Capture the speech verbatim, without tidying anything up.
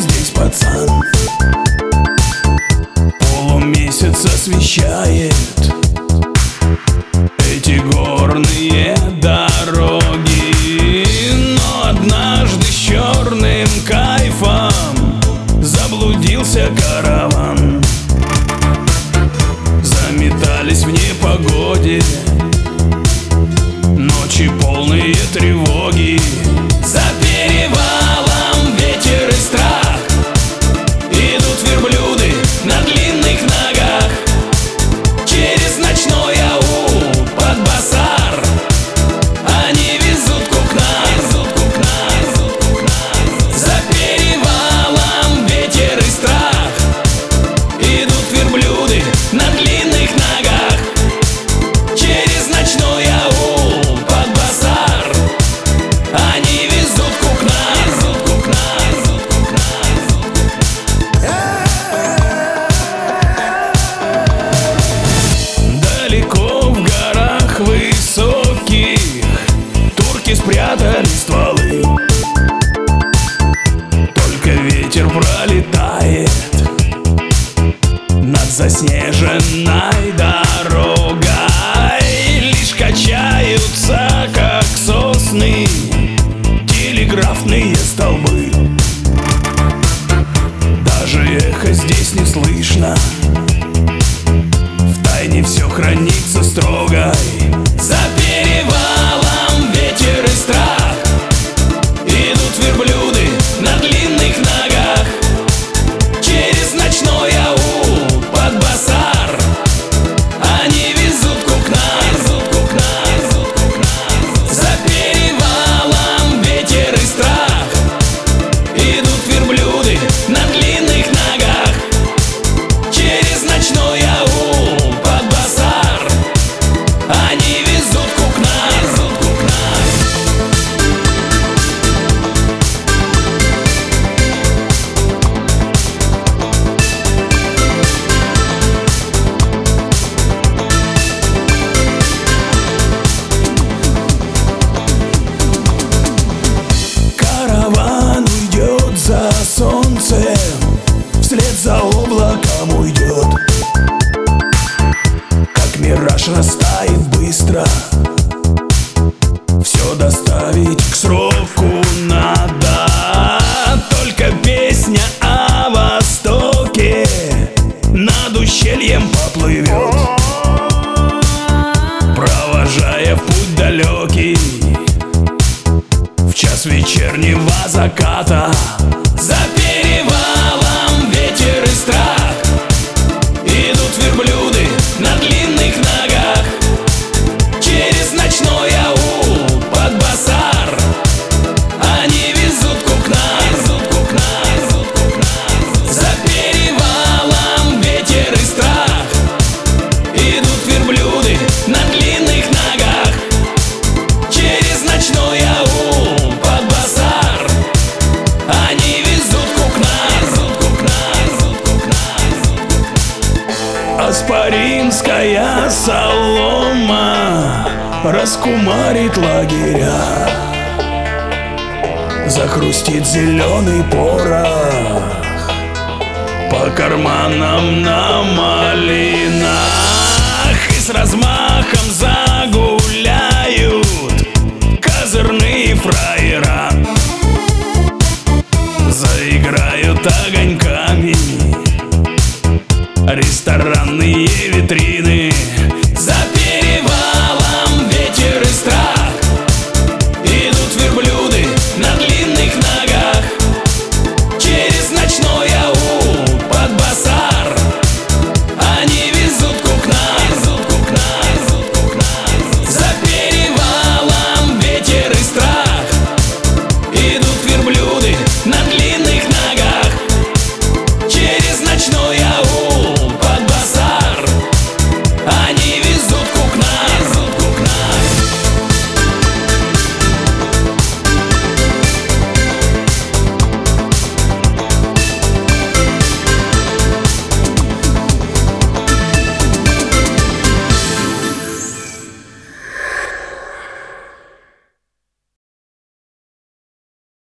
здесь пацан. Полумесяц освещает эти горные дороги, но однажды с черным кайфом заблудился караван. Заметались в непогоде ночи, полные тревоги. За перевалом ветер и страх, идут верблюды на длинных ногах. Через ночной аул под базар они везут кукна, везут кукна, везут кукна. За перевалом ветер и страх, идут верблюды на длинных ногах. Через ночной аул под базар они везут кукна, везут кукна, везут кукна, везут кукна. Далеко в горах высоких турки спрятали стволы. Только ветер пролетает над заснеженной дорогой. Лишь качаются, как сосны, телеграфные столбы. Даже эхо здесь не слышно, втайне все хранится строго. За перевалом ветер и страх, идут верблюды на длинных ногах. Через ночной аул под базар они везут кукна, везут кукна, везут кукна. За перевалом ветер и страх, идут верблюды на длинных ногах. Через ночной аул под базар они везут кукна, везут кукна. Караван уйдет за солнцем, вслед за облаком уйдет. Как мираж растает быстро, все доставить к сроку надо. Только песня о Востоке над ущельем поплывет, провожая в путь далекий в час вечернего заката. За перевалом ветер и страх, идут верблюды на длинных ногах. Через ночной аул под базар они везут кукна, везут кукна, везут кукна. За перевалом ветер и страх, идут верблюды на длинных ногах. Через ночной аул под базар они везут кукна, везут кукна, везут кукна, везут кукна. Аспаринская солома раскумарит лагеря, захрустит зеленый порох по карманам на малинах. И с размахом загуляют козырные фраера, заиграют огоньками ресторанные